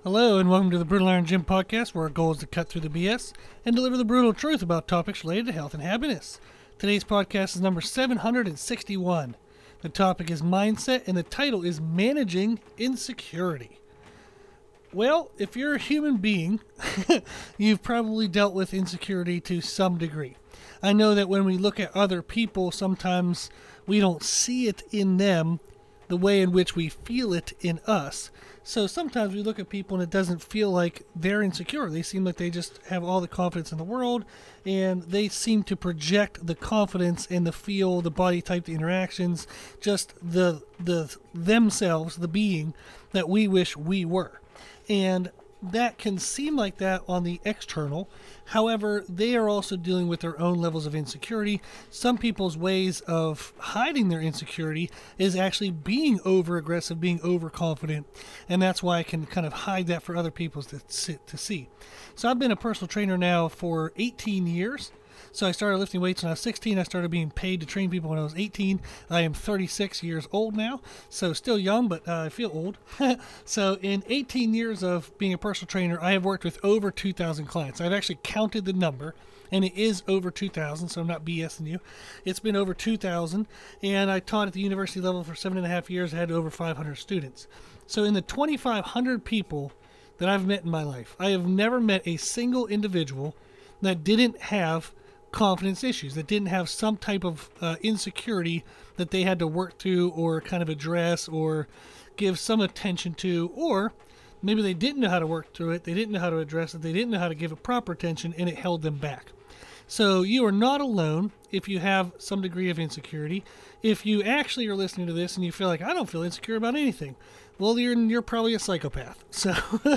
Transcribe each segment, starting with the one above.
Hello and welcome to the Brutal Iron Gym podcast, where our goal is to cut through the BS and deliver the brutal truth about topics related to health and happiness. Today's podcast is number 761. The topic is mindset and the title is Managing Insecurity. Well, if you're a human being, you've probably dealt with insecurity to some degree. I know that when we look at other people, sometimes we don't see it in them the way in which we feel it in us. So sometimes we look at people and it doesn't feel like they're insecure. They seem like they just have all the confidence in the world, and they seem to project the confidence and the feel, the body type, the interactions, just the themselves, the being that we wish we were. And that can seem like that on the external. However, they are also dealing with their own levels of insecurity. Some people's ways of hiding their insecurity is actually being over-aggressive, being overconfident, and that's why I can kind of hide that for other people to see. So I've been a personal trainer now for 18 years. So I started lifting weights when I was 16. I started being paid to train people when I was 18. I am 36 years old now, so still young, but I feel old. So in 18 years of being a personal trainer, I have worked with over 2,000 clients. I've actually counted the number, and it is over 2,000, so I'm not BSing you. It's been over 2,000, and I taught at the university level for 7.5 years. I had over 500 students. So in the 2,500 people that I've met in my life, I have never met a single individual that didn't have confidence issues, that didn't have some type of insecurity that they had to work through or kind of address or give some attention to, or maybe they didn't know how to work through it, they didn't know how to address it, they didn't know how to give it proper attention, and it held them back. So you are not alone if you have some degree of insecurity. If you actually are listening to this and you feel like, I don't feel insecure about anything, well, you're probably a psychopath. So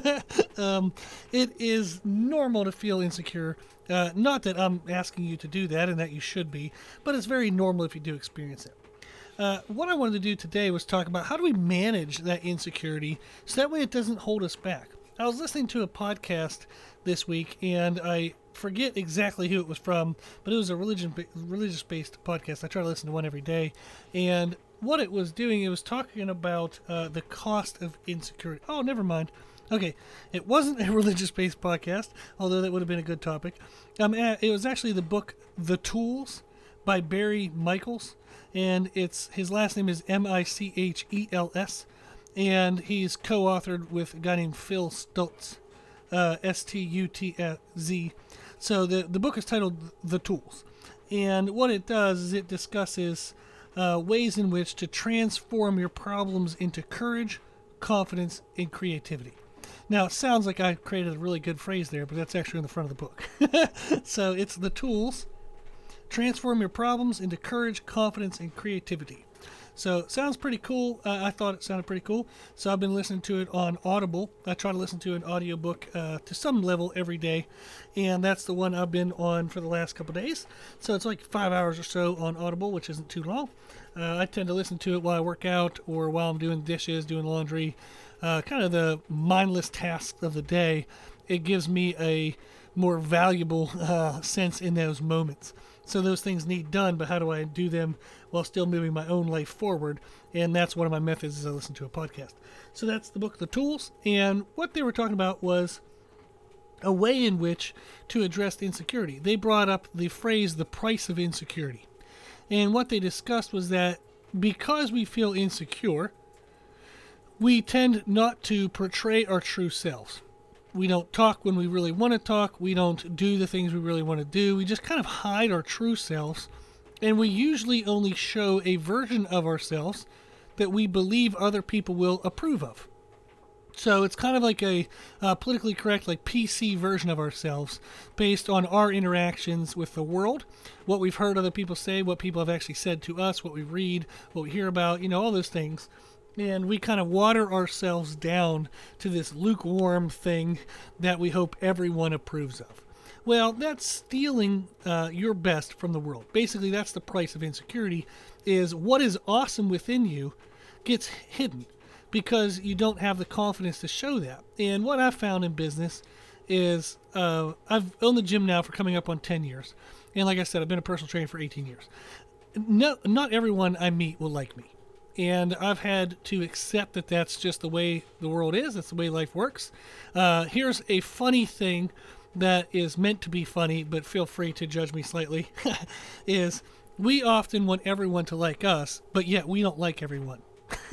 it is normal to feel insecure. Not that I'm asking you to do that and that you should be, but it's very normal if you do experience it. What I wanted to do today was talk about how do we manage that insecurity so that way it doesn't hold us back. I was listening to a podcast this week, and I forget exactly who it was from, but it was a religious-based podcast. I try to listen to one every day, and what it was doing, it was talking about the cost of insecurity. Oh, never mind. Okay, it wasn't a religious-based podcast, although that would have been a good topic. It was actually the book The Tools by Barry Michels, and his last name is Michels, and he's co-authored with a guy named Phil Stutz, Stutz. So the book is titled The Tools, and what it does is it discusses ways in which to transform your problems into courage, confidence, and creativity. Now, it sounds like I created a really good phrase there, but that's actually in the front of the book. So it's The Tools. Transform your problems into courage, confidence, and creativity. So it sounds pretty cool. I thought it sounded pretty cool. So I've been listening to it on Audible. I try to listen to an audiobook to some level every day. And that's the one I've been on for the last couple of days. So it's like 5 hours or so on Audible, which isn't too long. I tend to listen to it while I work out or while I'm doing dishes, doing laundry, kind of the mindless tasks of the day. It gives me a more valuable sense in those moments. So those things need done, but how do I do them while still moving my own life forward? And that's one of my methods is I listen to a podcast. So that's the book, The Tools. And what they were talking about was a way in which to address the insecurity. They brought up the phrase, the price of insecurity. And what they discussed was that because we feel insecure, we tend not to portray our true selves. We don't talk when we really want to talk. We don't do the things we really want to do. We just kind of hide our true selves. And we usually only show a version of ourselves that we believe other people will approve of. So it's kind of like a politically correct, like PC version of ourselves based on our interactions with the world, what we've heard other people say, what people have actually said to us, what we read, what we hear about, all those things. And we kind of water ourselves down to this lukewarm thing that we hope everyone approves of. Well, that's stealing your best from the world. Basically, that's the price of insecurity, is what is awesome within you gets hidden because you don't have the confidence to show that. And what I've found in business is I've owned the gym now for coming up on 10 years. And like I said, I've been a personal trainer for 18 years. No, not everyone I meet will like me. And I've had to accept that that's just the way the world is. That's the way life works. Here's a funny thing that is meant to be funny, but feel free to judge me slightly, is we often want everyone to like us, but yet we don't like everyone.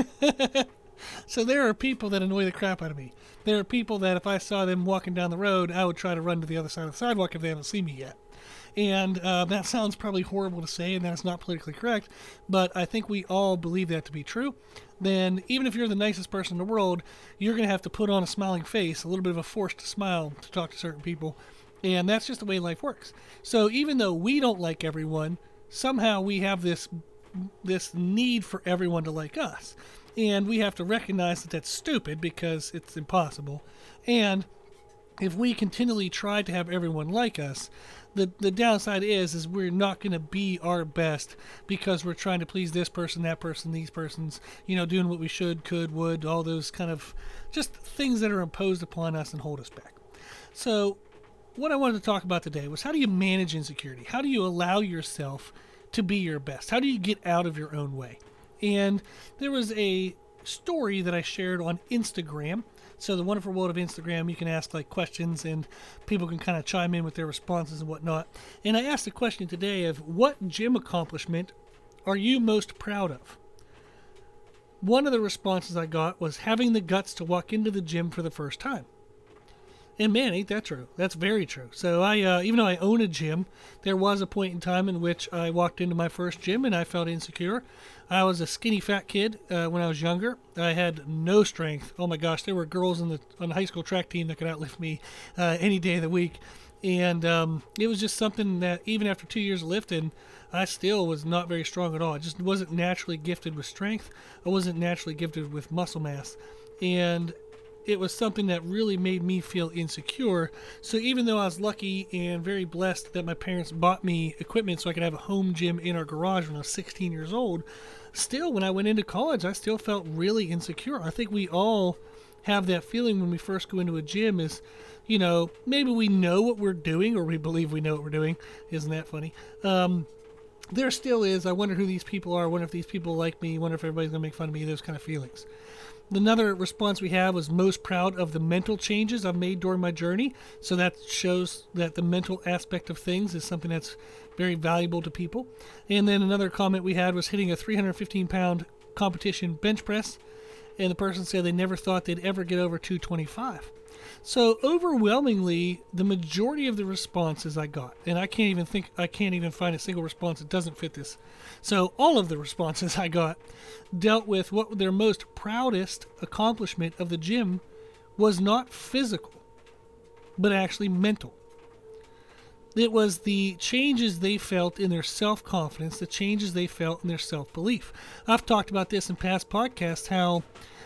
So there are people that annoy the crap out of me. There are people that if I saw them walking down the road, I would try to run to the other side of the sidewalk if they haven't seen me yet. And that sounds probably horrible to say, and that's not politically correct, but I think we all believe that to be true. Then even if you're the nicest person in the world, you're going to have to put on a smiling face, a little bit of a forced smile to talk to certain people. And that's just the way life works. So even though we don't like everyone, somehow we have this need for everyone to like us. And we have to recognize that that's stupid because it's impossible. And if we continually try to have everyone like us, the downside is we're not going to be our best because we're trying to please this person, that person, these persons, doing what we should, could, would, all those kind of just things that are imposed upon us and hold us back. So what I wanted to talk about today was how do you manage insecurity? How do you allow yourself to be your best? How do you get out of your own way? And there was a story that I shared on Instagram. So the wonderful world of Instagram, you can ask questions and people can kind of chime in with their responses and whatnot. And I asked the question today of what gym accomplishment are you most proud of? One of the responses I got was having the guts to walk into the gym for the first time. And man, ain't that true? That's very true. So I, even though I own a gym, there was a point in time in which I walked into my first gym and I felt insecure. I was a skinny fat kid when I was younger. I had no strength. Oh my gosh, there were girls on the high school track team that could outlift me any day of the week. And it was just something that even after 2 years of lifting, I still was not very strong at all. I just wasn't naturally gifted with strength. I wasn't naturally gifted with muscle mass. And it was something that really made me feel insecure. So even though I was lucky and very blessed that my parents bought me equipment so I could have a home gym in our garage when I was 16 years old, still when I went into college, I still felt really insecure. I think we all have that feeling when we first go into a gym is, maybe we know what we're doing or we believe we know what we're doing. Isn't that funny? There still is, I wonder who these people are. I wonder if these people like me. I wonder if everybody's going to make fun of me. Those kind of feelings. Another response we have was most proud of the mental changes I've made during my journey. So that shows that the mental aspect of things is something that's very valuable to people. And then another comment we had was hitting a 315-pound competition bench press. And the person said they never thought they'd ever get over 225. So overwhelmingly, the majority of the responses I got, and I can't even find a single response that doesn't fit this. So all of the responses I got dealt with what their most proudest accomplishment of the gym was not physical, but actually mental. It was the changes they felt in their self-confidence, the changes they felt in their self-belief. I've talked about this in past podcasts, how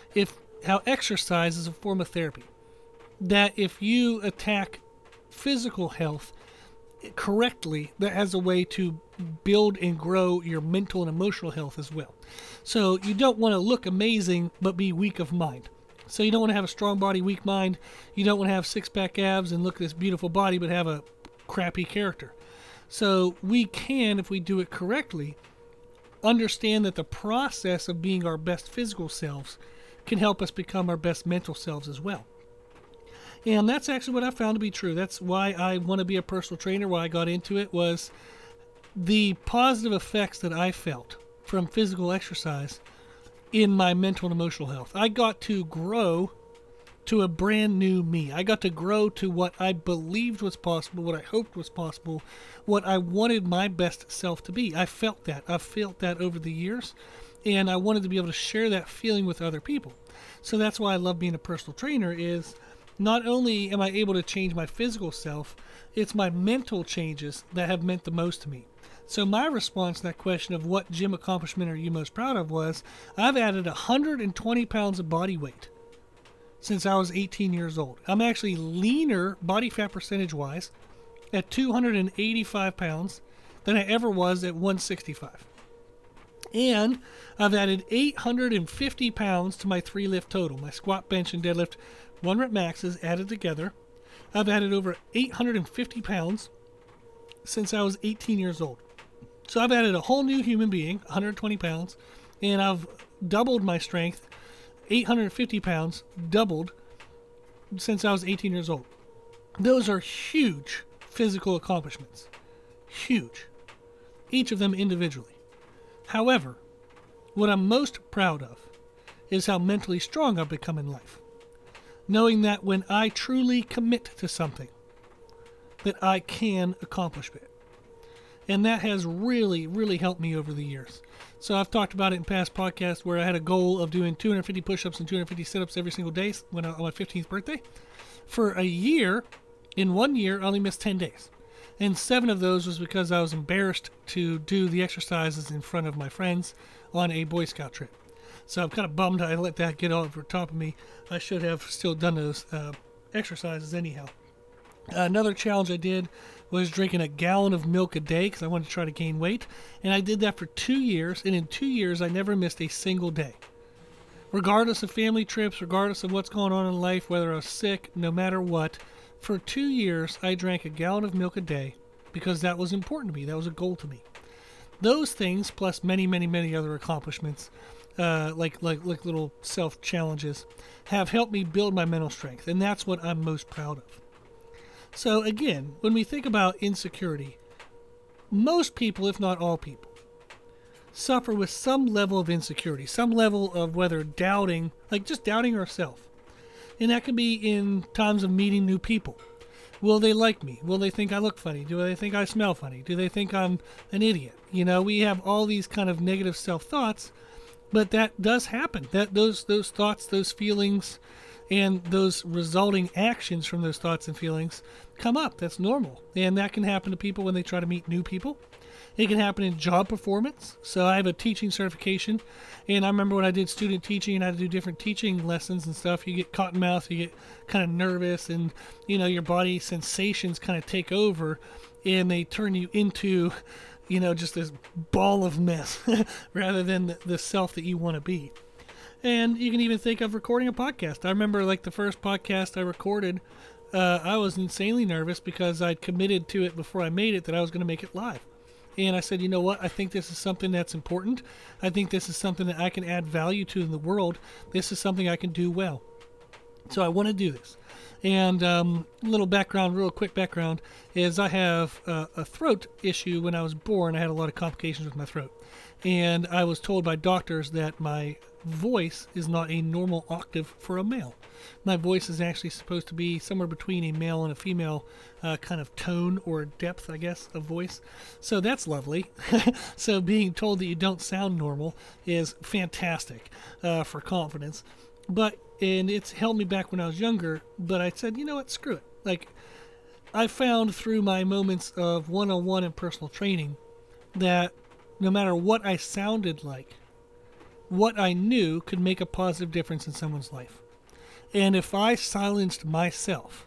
exercise is a form of therapy. That if you attack physical health correctly, that has a way to build and grow your mental and emotional health as well. So you don't want to look amazing but be weak of mind. So you don't want to have a strong body, weak mind. You don't want to have six-pack abs and look at this beautiful body but have a crappy character. So we can, if we do it correctly, understand that the process of being our best physical selves can help us become our best mental selves as well. And that's actually what I found to be true. That's why I want to be a personal trainer, why I got into it, was the positive effects that I felt from physical exercise in my mental and emotional health. I got to grow to a brand new me. I got to grow to what I believed was possible, what I hoped was possible, what I wanted my best self to be. I felt that. I've felt that over the years, and I wanted to be able to share that feeling with other people. So that's why I love being a personal trainer is not only am I able to change my physical self, it's my mental changes that have meant the most to me. So my response to that question of what gym accomplishment are you most proud of was, I've added 120 pounds of body weight since I was 18 years old. I'm actually leaner body fat percentage wise at 285 pounds than I ever was at 165. And I've added 850 pounds to my 3-lift total, my squat, bench, and deadlift 1 rep maxes added together. I've added over 850 pounds since I was 18 years old. So I've added a whole new human being, 120 pounds, and I've doubled my strength, 850 pounds, doubled since I was 18 years old. Those are huge physical accomplishments. Huge. Each of them individually. However, what I'm most proud of is how mentally strong I've become in life. Knowing that when I truly commit to something, that I can accomplish it. And that has really, really helped me over the years. So I've talked about it in past podcasts where I had a goal of doing 250 push-ups and 250 sit-ups every single day on my 15th birthday. For a year, in 1 year, I only missed 10 days. And 7 of those was because I was embarrassed to do the exercises in front of my friends on a Boy Scout trip. So I'm kind of bummed I let that get over top of me. I should have still done those exercises anyhow. Another challenge I did was drinking a gallon of milk a day because I wanted to try to gain weight. And I did that for 2 years. And in 2 years, I never missed a single day. Regardless of family trips, regardless of what's going on in life, whether I was sick, no matter what, for 2 years, I drank a gallon of milk a day because that was important to me. That was a goal to me. Those things, plus many, many, many other accomplishments, like little self-challenges, have helped me build my mental strength. And that's what I'm most proud of. So again, when we think about insecurity, most people, if not all people, suffer with some level of insecurity, some level of whether doubting, like just doubting ourselves. And that can be in times of meeting new people. Will they like me? Will they think I look funny? Do they think I smell funny? Do they think I'm an idiot? You know, we have all these kind of negative self-thoughts, but that does happen. That those thoughts, those feelings, and those resulting actions from those thoughts and feelings come up. That's normal. And that can happen to people when they try to meet new people. It can happen in job performance. So I have a teaching certification, and I remember when I did student teaching and I had to do different teaching lessons and stuff, you get cotton mouth, you get kind of nervous, and you know your body sensations kind of take over, and they turn you into, you know, just this ball of mess rather than the self that you want to be. And you can even think of recording a podcast. I remember like the first podcast I recorded, I was insanely nervous because I'd committed to it before I made it that I was going to make it live. And I said, you know what? I think this is something that's important. I think this is something that I can add value to in the world. This is something I can do well. So I want to do this. And little background, real quick background, is I have a throat issue. When I was born, I had a lot of complications with my throat. And I was told by doctors that my voice is not a normal octave for a male. My voice is actually supposed to be somewhere between a male and a female kind of tone or depth, I guess, of voice. So that's lovely. So being told that you don't sound normal is fantastic for confidence. And it's held me back when I was younger, but I said, you know what, screw it. Like, I found through my moments of one-on-one and personal training that no matter what I sounded like, what I knew could make a positive difference in someone's life. And if I silenced myself,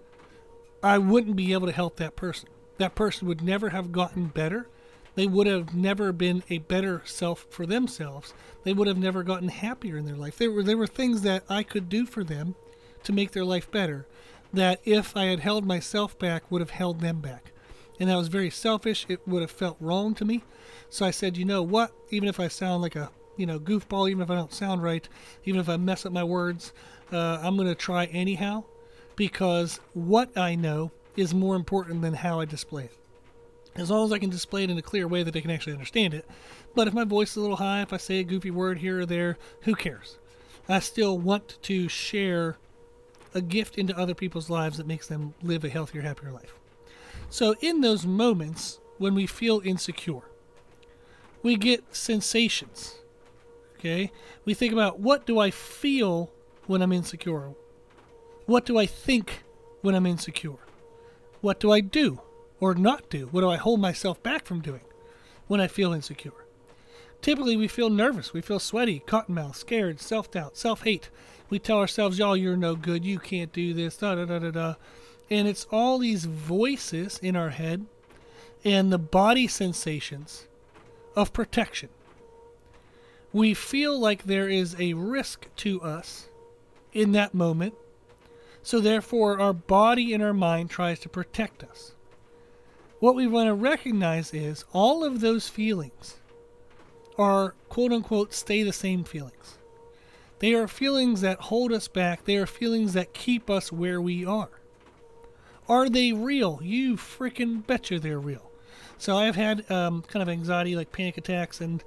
I wouldn't be able to help that person. That person would never have gotten better. They would have never been a better self for themselves. They would have never gotten happier in their life. There were things that I could do for them to make their life better that if I had held myself back would have held them back. And that was very selfish. It would have felt wrong to me. So I said, you know what? Even if I sound like a goofball, even if I don't sound right, even if I mess up my words, I'm going to try anyhow, because what I know is more important than how I display it. As long as I can display it in a clear way that they can actually understand it. But if my voice is a little high, if I say a goofy word here or there, who cares? I still want to share a gift into other people's lives that makes them live a healthier, happier life. So in those moments when we feel insecure, we get sensations. Okay? We think about, what do I feel when I'm insecure? What do I think when I'm insecure? What do I do or not do? What do I hold myself back from doing when I feel insecure? Typically, we feel nervous. We feel sweaty, cottonmouth, scared, self-doubt, self-hate. We tell ourselves, y'all, you're no good. You can't do this, da-da-da-da-da. And it's all these voices in our head and the body sensations of protection. We feel like there is a risk to us in that moment, so therefore our body and our mind tries to protect us. What we want to recognize is all of those feelings are quote-unquote stay the same feelings. They are feelings that hold us back. They are feelings that keep us where we are. Are they real? You freaking betcha they're real. So I've had kind of anxiety, like panic attacks, and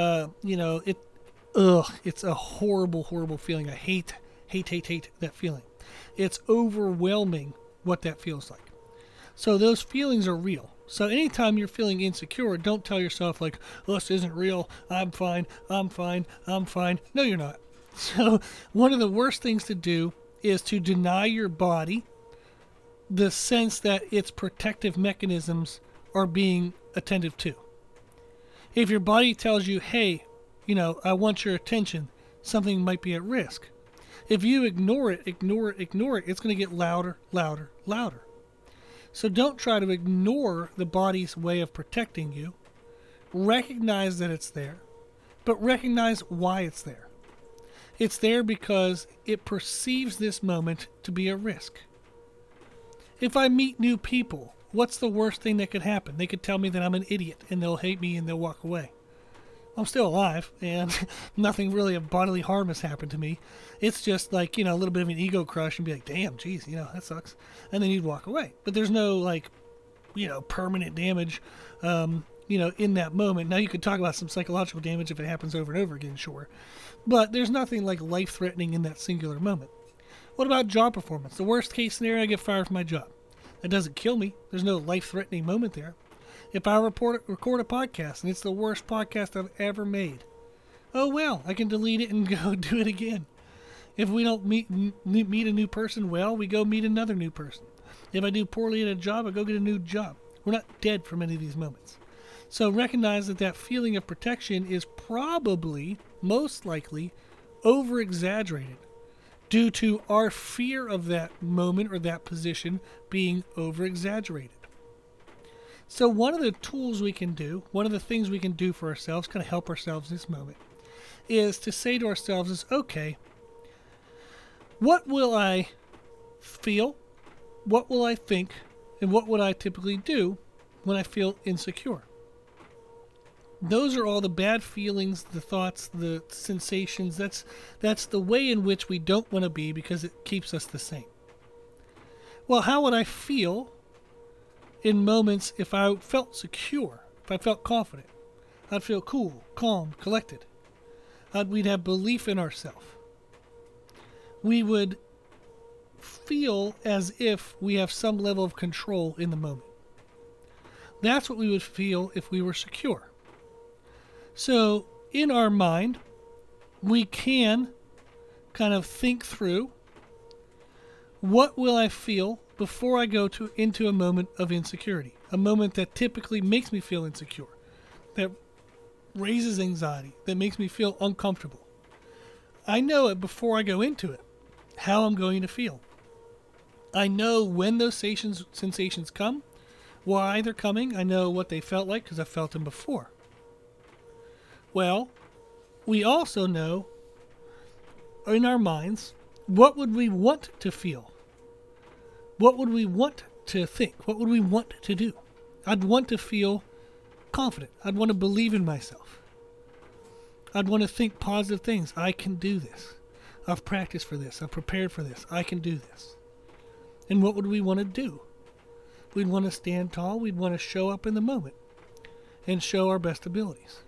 it's a horrible, horrible feeling. I hate that feeling. It's overwhelming what that feels like. So those feelings are real. So anytime you're feeling insecure, don't tell yourself like, oh, this isn't real. I'm fine. No, you're not. So one of the worst things to do is to deny your body the sense that its protective mechanisms are being attended to. If your body tells you, hey, I want your attention, something might be at risk. If you ignore it, it's going to get louder. So don't try to ignore the body's way of protecting you. Recognize that it's there, but recognize why it's there. It's there because it perceives this moment to be a risk. If I meet new people, what's the worst thing that could happen? They could tell me that I'm an idiot and they'll hate me and they'll walk away. I'm still alive and nothing really of bodily harm has happened to me. It's just like, a little bit of an ego crush and be like, damn, geez, that sucks. And then you'd walk away. But there's no permanent damage, in that moment. Now you could talk about some psychological damage if it happens over and over again, sure. But there's nothing like life-threatening in that singular moment. What about job performance? The worst case scenario, I get fired from my job. That doesn't kill me. There's no life-threatening moment there. If I record a podcast and it's the worst podcast I've ever made, oh well, I can delete it and go do it again. If we don't meet a new person well, we go meet another new person. If I do poorly at a job, I go get a new job. We're not dead from any of these moments. So recognize that feeling of protection is probably, most likely, over-exaggerated due to our fear of that moment or that position being over-exaggerated. So one of the tools we can do, one of the things we can do for ourselves, kind of help ourselves in this moment, is to say to ourselves okay, what will I feel, what will I think, and what would I typically do when I feel insecure? Those are all the bad feelings, the thoughts, the sensations. That's the way in which we don't want to be because it keeps us the same. Well, how would I feel in moments if I felt secure, if I felt confident? I'd feel cool, calm, collected. We'd have belief in ourselves. We would feel as if we have some level of control in the moment. That's what we would feel if we were secure. So, in our mind, we can kind of think through, what will I feel before I go into a moment of insecurity? A moment that typically makes me feel insecure, that raises anxiety, that makes me feel uncomfortable. I know it before I go into it, how I'm going to feel. I know when those sensations come, why they're coming. I know what they felt like because I felt them before. Well, we also know in our minds, what would we want to feel? What would we want to think? What would we want to do? I'd want to feel confident. I'd want to believe in myself. I'd want to think positive things. I can do this. I've practiced for this. I've prepared for this. I can do this. And what would we want to do? We'd want to stand tall. We'd want to show up in the moment and show our best abilities.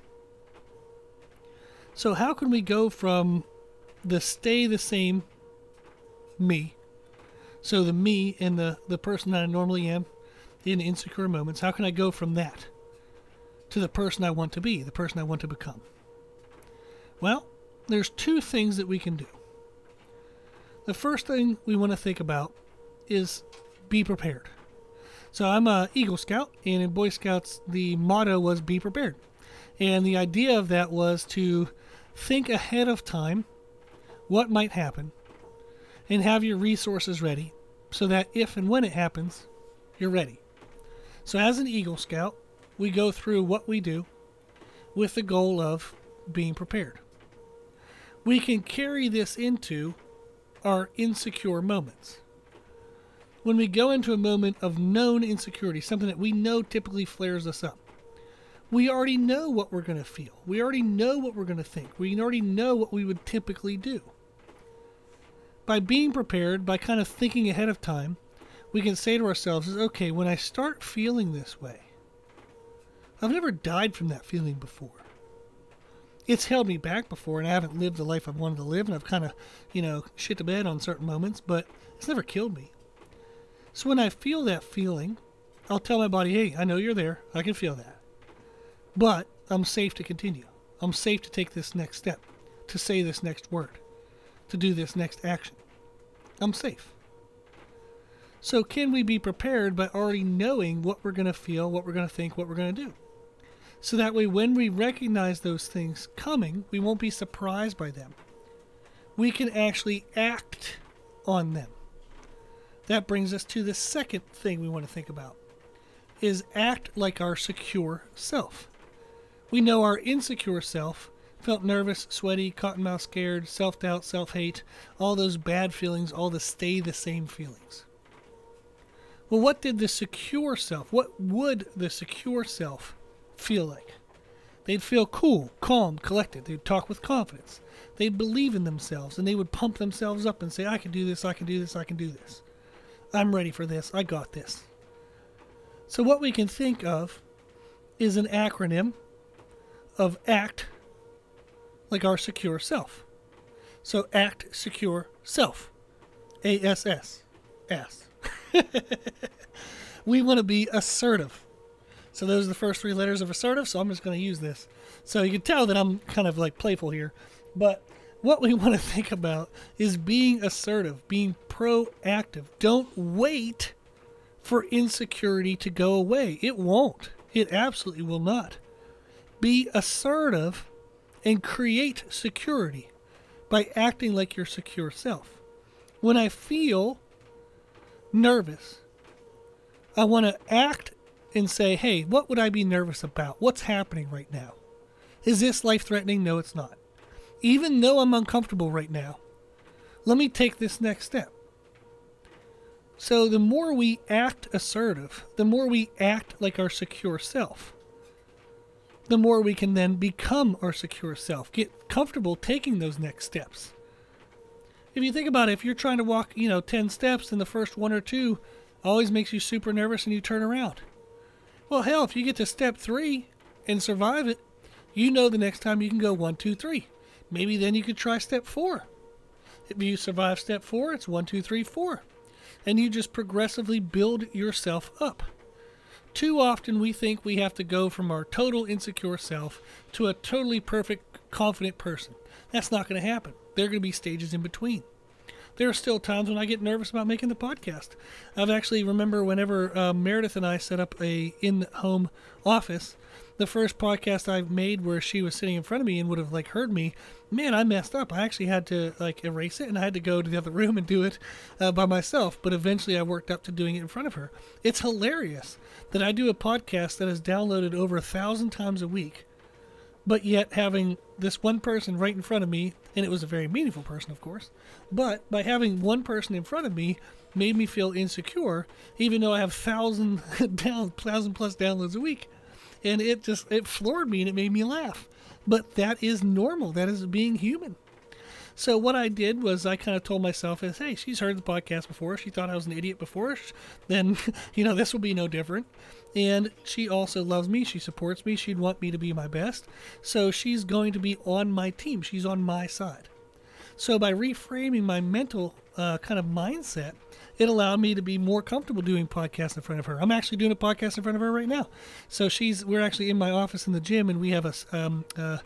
So how can we go from the stay the same me, so the me and the person that I normally am in insecure moments, how can I go from that to the person I want to be, the person I want to become? Well, there's two things that we can do. The first thing we want to think about is be prepared. So I'm an Eagle Scout, and in Boy Scouts, the motto was be prepared. And the idea of that was to think ahead of time what might happen and have your resources ready so that if and when it happens, you're ready. So as an Eagle Scout, we go through what we do with the goal of being prepared. We can carry this into our insecure moments. When we go into a moment of known insecurity, something that we know typically flares us up, we already know what we're going to feel. We already know what we're going to think. We already know what we would typically do. By being prepared, by kind of thinking ahead of time, we can say to ourselves, okay, when I start feeling this way, I've never died from that feeling before. It's held me back before, and I haven't lived the life I've wanted to live, and I've kind of, shit the bed on certain moments, but it's never killed me. So when I feel that feeling, I'll tell my body, hey, I know you're there. I can feel that. But I'm safe to continue. I'm safe to take this next step, to say this next word, to do this next action. I'm safe. So can we be prepared by already knowing what we're going to feel, what we're going to think, what we're going to do? So that way when we recognize those things coming, we won't be surprised by them. We can actually act on them. That brings us to the second thing we want to think about, is act like our secure self. We know our insecure self felt nervous, sweaty, cottonmouth scared, self-doubt, self-hate, all those bad feelings, all the stay the same feelings. Well, what would the secure self feel like? They'd feel cool, calm, collected. They'd talk with confidence. They'd believe in themselves, and they would pump themselves up and say, I can do this, I can do this, I can do this. I'm ready for this, I got this. So what we can think of is an acronym of ACT, like our secure self. So ACT secure self. ASS. S. We want to be assertive. So those are the first three letters of assertive, so I'm just going to use this. So you can tell that I'm kind of like playful here. But what we want to think about is being assertive, being proactive. Don't wait for insecurity to go away. It won't. It absolutely will not. Be assertive and create security by acting like your secure self. When I feel nervous, I want to act and say, hey, what would I be nervous about? What's happening right now? Is this life-threatening? No, it's not. Even though I'm uncomfortable right now, let me take this next step. So the more we act assertive, the more we act like our secure self, the more we can then become our secure self, get comfortable taking those next steps. If you think about it, if you're trying to walk, 10 steps and the first one or two always makes you super nervous and you turn around. Well, hell, if you get to step 3 and survive it, the next time you can go 1, 2, 3. Maybe then you could try step 4. If you survive step 4, it's 1, 2, 3, 4. And you just progressively build yourself up. Too often we think we have to go from our total insecure self to a totally perfect, confident person. That's not going to happen. There are going to be stages in between. There are still times when I get nervous about making the podcast. I've actually remember whenever Meredith and I set up a in-home office, the first podcast I've made where she was sitting in front of me and would have heard me, man, I messed up. I actually had to erase it, and I had to go to the other room and do it by myself. But eventually I worked up to doing it in front of her. It's hilarious that I do a podcast that is downloaded over 1,000 times a week, but yet having this one person right in front of me, and it was a very meaningful person, of course, but by having one person in front of me made me feel insecure, even though I have 1,000 plus downloads a week. And it floored me and it made me laugh. But that is normal. That is being human. So what I did was I kind of told myself, hey, she's heard the podcast before. She thought I was an idiot before. Then, this will be no different. And she also loves me. She supports me. She'd want me to be my best. So she's going to be on my team. She's on my side. So by reframing my mental kind of mindset, it allowed me to be more comfortable doing podcasts in front of her. I'm actually doing a podcast in front of her right now. So we're actually in my office in the gym, and we have a kind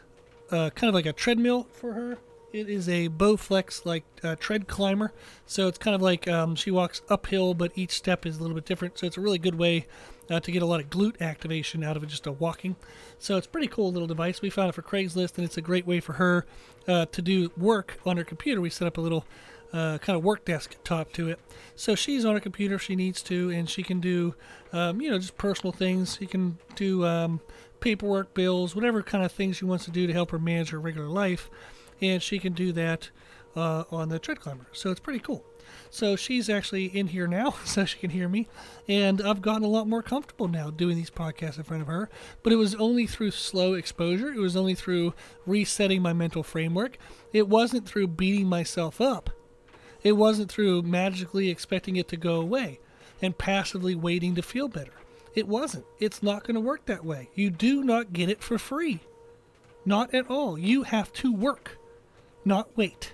of like a treadmill for her. It is a Bowflex tread climber. So it's kind of like she walks uphill, but each step is a little bit different. So it's a really good way to get a lot of glute activation out of it, just a walking. So it's a pretty cool little device. We found it for Craigslist, and it's a great way for her to do work on her computer. We set up a little kind of work desk top to it. So she's on her computer if she needs to, and she can do, just personal things. She can do paperwork, bills, whatever kind of things she wants to do to help her manage her regular life. And she can do that on the tread climber. So it's pretty cool. So she's actually in here now, so she can hear me. And I've gotten a lot more comfortable now doing these podcasts in front of her. But it was only through slow exposure. It was only through resetting my mental framework. It wasn't through beating myself up. It wasn't through magically expecting it to go away and passively waiting to feel better. It wasn't. It's not going to work that way. You do not get it for free. Not at all. You have to work, not wait.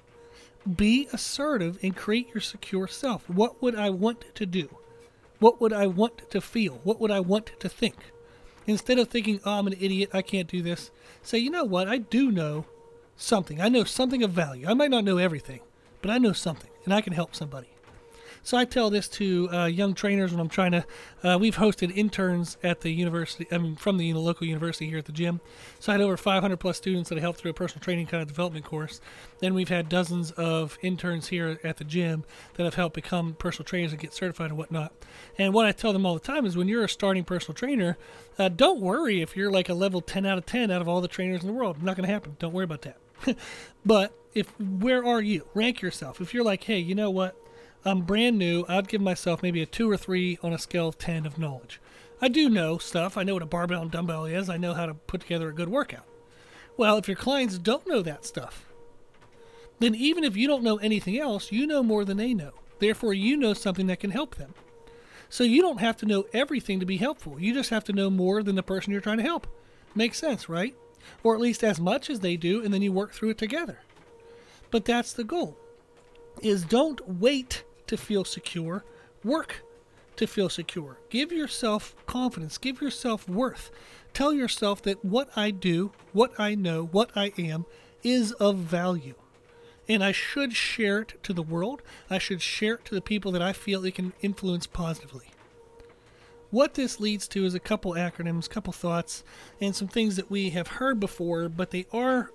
Be assertive and create your secure self. What would I want to do? What would I want to feel? What would I want to think? Instead of thinking, oh, I'm an idiot, I can't do this, say, you know what? I do know something. I know something of value. I might not know everything, but I know something, and I can help somebody. So I tell this to young trainers when I'm trying to, we've hosted interns at the university, from the local university here at the gym. So I had over 500 plus students that I helped through a personal training kind of development course. Then we've had dozens of interns here at the gym that have helped become personal trainers and get certified and whatnot. And what I tell them all the time is when you're a starting personal trainer, don't worry if you're like a level 10 out of 10 out of all the trainers in the world. Not going to happen. Don't worry about that. But where are you? Rank yourself. If you're like, hey, you know what? I'm brand new. I'd give myself maybe a 2 or 3 on a scale of 10 of knowledge. I do know stuff. I know what a barbell and dumbbell is. I know how to put together a good workout. Well, if your clients don't know that stuff, then even if you don't know anything else, you know more than they know. Therefore, you know something that can help them. So you don't have to know everything to be helpful. You just have to know more than the person you're trying to help. Makes sense, right? Or at least as much as they do, and then you work through it together. But that's the goal, is don't wait to feel secure. Work to feel secure. Give yourself confidence. Give yourself worth. Tell yourself that what I do, what I know, what I am is of value. And I should share it to the world. I should share it to the people that I feel it can influence positively. What this leads to is a couple acronyms, couple thoughts, and some things that we have heard before, but they are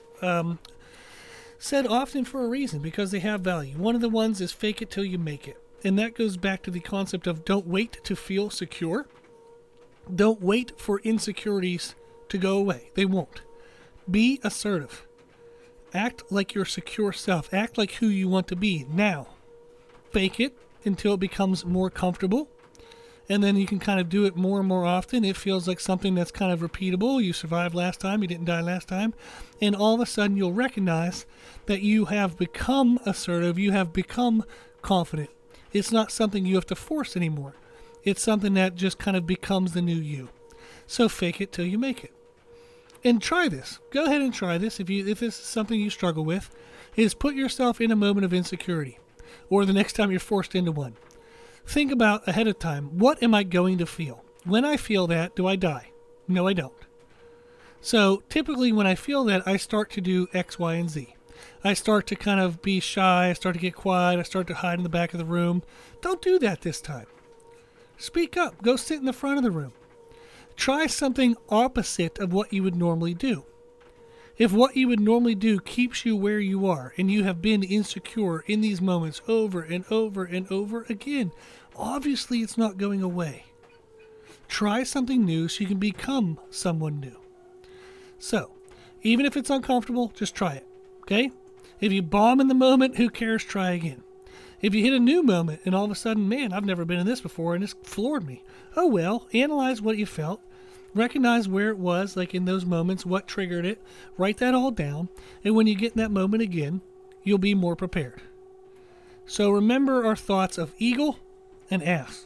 said often for a reason, because they have value. One of the ones is fake it till you make it. And that goes back to the concept of don't wait to feel secure. Don't wait for insecurities to go away. They won't. Be assertive. Act like your secure self. Act like who you want to be now. Fake it until it becomes more comfortable. And then you can kind of do it more and more often. It feels like something that's kind of repeatable. You survived last time. You didn't die last time. And all of a sudden you'll recognize that you have become assertive. You have become confident. It's not something you have to force anymore. It's something that just kind of becomes the new you. So fake it till you make it. And try this. Go ahead and try this. If this is something you struggle with, is put yourself in a moment of insecurity, or the next time you're forced into one. Think about ahead of time, what am I going to feel? When I feel that, do I die? No, I don't. So typically when I feel that, I start to do X, Y, and Z. I start to kind of be shy. I start to get quiet. I start to hide in the back of the room. Don't do that this time. Speak up. Go sit in the front of the room. Try something opposite of what you would normally do. If what you would normally do keeps you where you are, and you have been insecure in these moments over and over and over again, obviously it's not going away. Try something new so you can become someone new. So, even if it's uncomfortable, just try it, okay? If you bomb in the moment, who cares? Try again. If you hit a new moment and all of a sudden, man, I've never been in this before and it's floored me. Oh well, analyze what you felt. Recognize where it was, like in those moments, what triggered it. Write that all down. And when you get in that moment again, you'll be more prepared. So remember our thoughts of eagle and ass.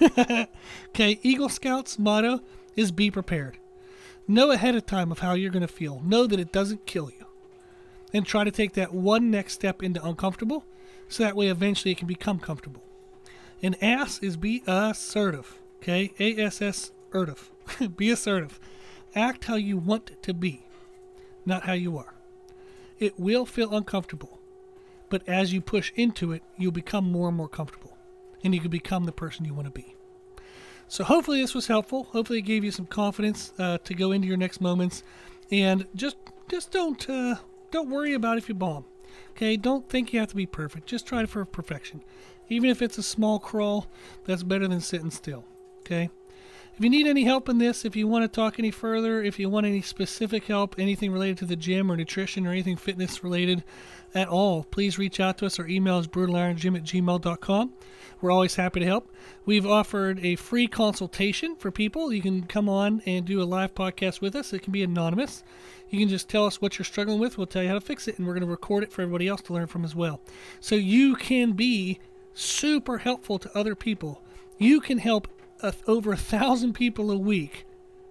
Okay, Eagle Scout's motto is be prepared. Know ahead of time of how you're going to feel. Know that it doesn't kill you. And try to take that one next step into uncomfortable, so that way eventually it can become comfortable. And ass is be assertive. Okay, A-S-S, assertive. Be assertive. Act how you want to be, not how you are. It will feel uncomfortable, but as you push into it, you'll become more and more comfortable, and you can become the person you want to be. So hopefully this was helpful. Hopefully it gave you some confidence to go into your next moments, and just don't worry about if you bomb. Okay, don't think you have to be perfect. Just try for perfection. Even if it's a small crawl, that's better than sitting still. Okay. If you need any help in this, if you want to talk any further, if you want any specific help, anything related to the gym or nutrition or anything fitness related at all, please reach out to us. Our email is brutalirongym@gmail.com. We're always happy to help. We've offered a free consultation for people. You can come on and do a live podcast with us. It can be anonymous. You can just tell us what you're struggling with. We'll tell you how to fix it, and we're going to record it for everybody else to learn from as well. So you can be super helpful to other people. You can help over 1,000 people a week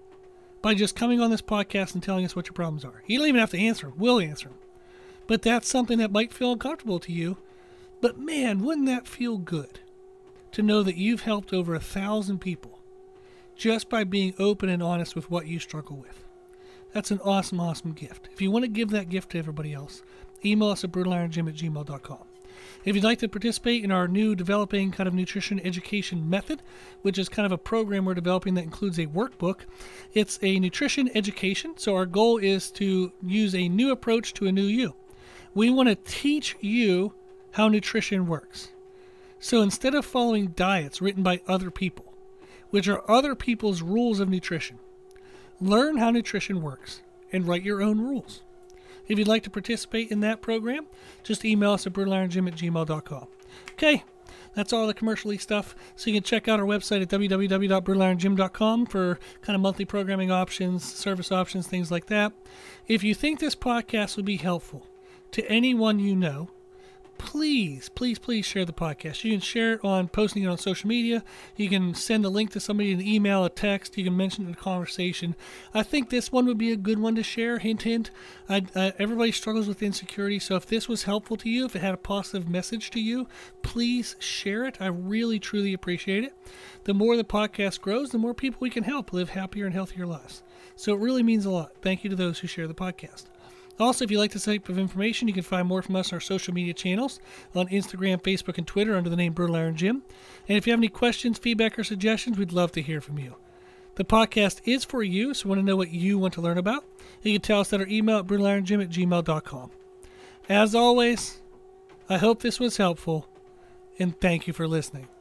by just coming on this podcast and telling us what your problems are. You don't even have to answer them. We'll answer them. But that's something that might feel uncomfortable to you. But man, wouldn't that feel good to know that you've helped over 1,000 people just by being open and honest with what you struggle with? That's an awesome, awesome gift. If you want to give that gift to everybody else, email us at brutalirongym@gmail.com. If you'd like to participate in our new developing kind of nutrition education method, which is kind of a program we're developing that includes a workbook, it's a nutrition education. So our goal is to use a new approach to a new you. We want to teach you how nutrition works. So instead of following diets written by other people, which are other people's rules of nutrition, learn how nutrition works and write your own rules. If you'd like to participate in that program, just email us at brutalirongym@gmail.com. Okay, that's all the commercially stuff. So you can check out our website at www.brutalirongym.com for kind of monthly programming options, service options, things like that. If you think this podcast would be helpful to anyone you know, please, please, please share the podcast. You can share it on posting it on social media. You can send a link to somebody in an email, a text. You can mention it in a conversation. I think this one would be a good one to share. Hint, hint. Everybody struggles with insecurity, so if this was helpful to you, if it had a positive message to you, please share it. I really, truly appreciate it. The more the podcast grows, the more people we can help live happier and healthier lives. So it really means a lot. Thank you to those who share the podcast. Also, if you like this type of information, you can find more from us on our social media channels on Instagram, Facebook, and Twitter under the name Brutal Iron Gym. And if you have any questions, feedback, or suggestions, we'd love to hear from you. The podcast is for you, so we want to know what you want to learn about. You can tell us at our email at brutalirongym@gmail.com. As always, I hope this was helpful, and thank you for listening.